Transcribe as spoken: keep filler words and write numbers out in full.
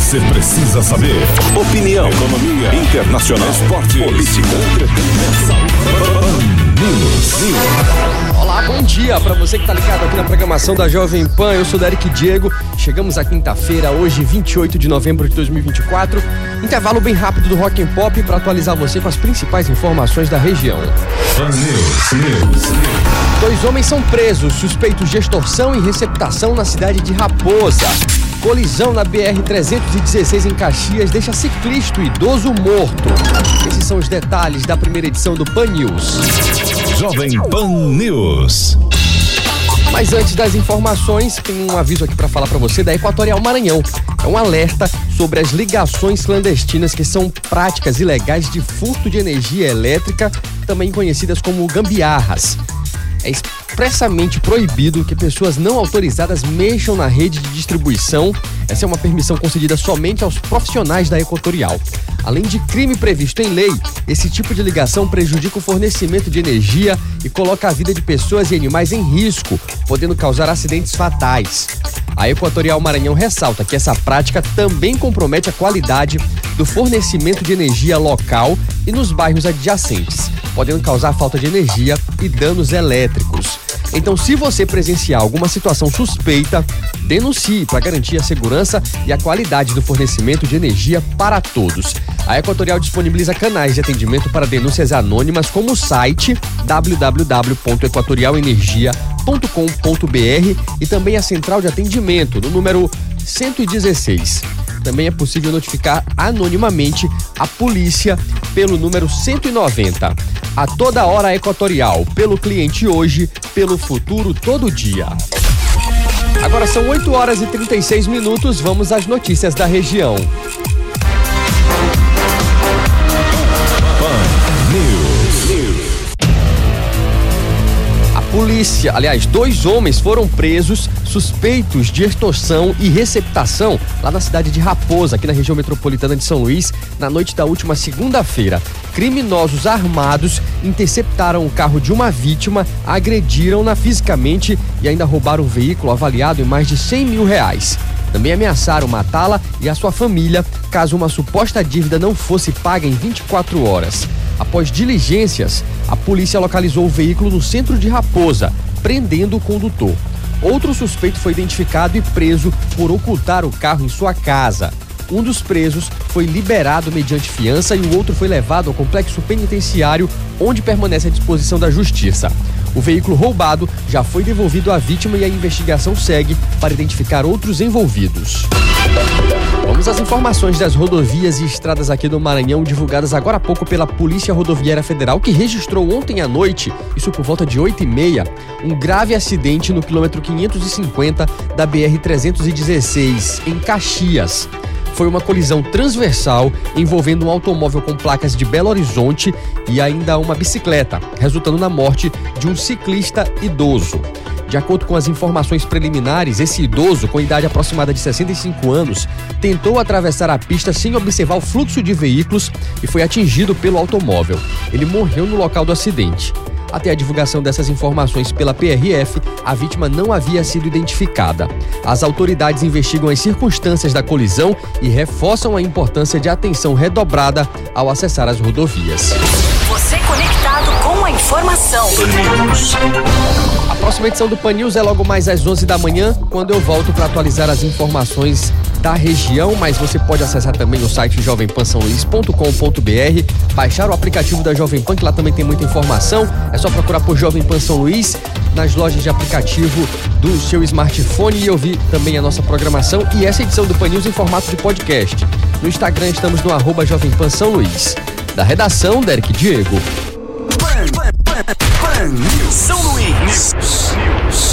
você precisa saber. Opinião, economia, internacional, esporte, política, entretenimento. Olá, bom dia para você que tá ligado aqui na programação da Jovem Pan. Eu sou Derek Diego. Chegamos à quinta-feira, hoje, vinte e oito de novembro de dois mil e vinte e quatro. Intervalo bem rápido do Rock and Pop para atualizar você com as principais informações da região. Pan News, News. Dois homens são presos, suspeitos de extorsão e receptação na cidade de Raposa. Colisão na B R trezentos e dezesseis em Caxias deixa ciclista e idoso morto. Esses são os detalhes da primeira edição do Pan News. Jovem Pan News. Mas antes das informações, tem um aviso aqui para falar para você da Equatorial Maranhão. É um alerta sobre as ligações clandestinas, que são práticas ilegais de furto de energia elétrica, também conhecidas como gambiarras. É expressamente proibido que pessoas não autorizadas mexam na rede de distribuição. Essa é uma permissão concedida somente aos profissionais da Equatorial. Além de crime previsto em lei, esse tipo de ligação prejudica o fornecimento de energia e coloca a vida de pessoas e animais em risco, podendo causar acidentes fatais. A Equatorial Maranhão ressalta que essa prática também compromete a qualidade do fornecimento de energia local e nos bairros adjacentes, podendo causar falta de energia e danos elétricos. Então, se você presenciar alguma situação suspeita, denuncie para garantir a segurança e a qualidade do fornecimento de energia para todos. A Equatorial disponibiliza canais de atendimento para denúncias anônimas, como o site w w w ponto equatorial energia ponto com ponto b r e também a central de atendimento no número cento e dezesseis. Também é possível notificar anonimamente a polícia pelo número cento e noventa. A toda hora Equatorial, pelo cliente hoje, pelo futuro todo dia. Agora são oito horas e trinta e seis minutos, vamos às notícias da região. Pan News. A polícia, aliás, dois homens foram presos suspeitos de extorsão e receptação lá na cidade de Raposa, aqui na região metropolitana de São Luís, na noite da última segunda-feira. Criminosos armados interceptaram o carro de uma vítima, agrediram-na fisicamente e ainda roubaram um veículo avaliado em mais de cem mil reais. Também ameaçaram matá-la e a sua família, caso uma suposta dívida não fosse paga em vinte e quatro horas. Após diligências, a polícia localizou o veículo no centro de Raposa, prendendo o condutor. Outro suspeito foi identificado e preso por ocultar o carro em sua casa. Um dos presos foi liberado mediante fiança e o outro foi levado ao complexo penitenciário, onde permanece à disposição da justiça. O veículo roubado já foi devolvido à vítima e a investigação segue para identificar outros envolvidos. Vamos às informações das rodovias e estradas aqui do Maranhão, divulgadas agora há pouco pela Polícia Rodoviária Federal, que registrou ontem à noite, isso por volta de oito e meia, um grave acidente no quilômetro quinhentos e cinquenta da B R trezentos e dezesseis, em Caxias. Foi uma colisão transversal envolvendo um automóvel com placas de Belo Horizonte e ainda uma bicicleta, resultando na morte de um ciclista idoso. De acordo com as informações preliminares, esse idoso, com idade aproximada de sessenta e cinco anos, tentou atravessar a pista sem observar o fluxo de veículos e foi atingido pelo automóvel. Ele morreu no local do acidente. Até a divulgação dessas informações pela P R F, a vítima não havia sido identificada. As autoridades investigam as circunstâncias da colisão e reforçam a importância de atenção redobrada ao acessar as rodovias. Você conectado com a informação. A próxima edição do Pan News é logo mais às onze da manhã, quando eu volto para atualizar as informações da região, mas você pode acessar também o site jovem pan são luís ponto com ponto b r, baixar o aplicativo da Jovem Pan, que lá também tem muita informação. É só procurar por Jovem Pan São Luís nas lojas de aplicativo do seu smartphone e ouvir também a nossa programação e essa edição do Pan News em formato de podcast. No Instagram estamos no arroba Jovem Pan São Luís. Da redação, Derek Diego. Pan, Pan, Pan, Pan News. São Luís. News.